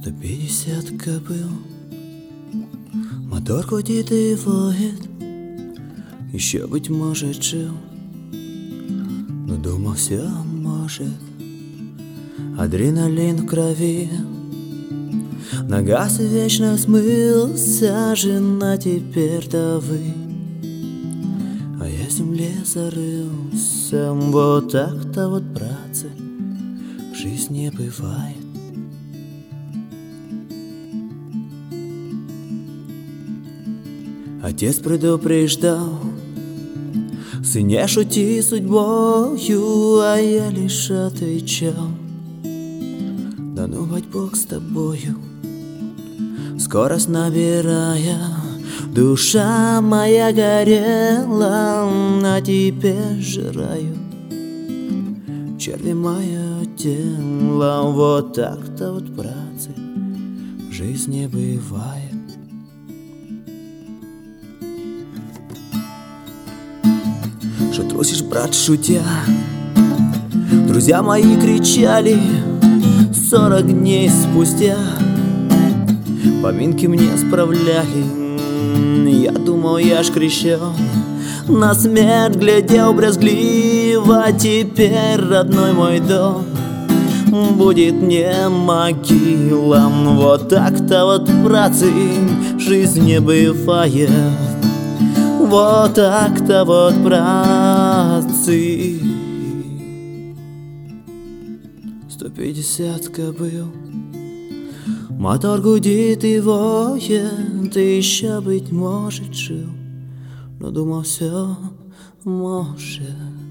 150 кобыл, мотор гудит и воет. Еще, быть может, жил, но думал, все может. Адреналин в крови, на газ и вечно смылся. Жена теперь-то вы, а я в земле зарылся. Вот так-то вот, братцы, жизнь не бывает. Отец предупреждал: сын, не шути судьбою, а я лишь отвечал: да ну, бать, Бог с тобою. Скорость набирая, душа моя горела, а теперь жираю черви мое тело. Вот так-то вот, братцы, жизнь не бывает. Что трусишь, брат, шутя? Друзья мои кричали 40 дней спустя. Поминки мне справляли. Я думал, я ж крещен, на смерть глядел брезгливо. Теперь родной мой дом будет не могила. Вот так-то вот, братцы, жизнь не бывает. Вот так-то вот, братцы. 150 кобыл, мотор гудит и воет. И еще, быть может, жил, но думал, все может.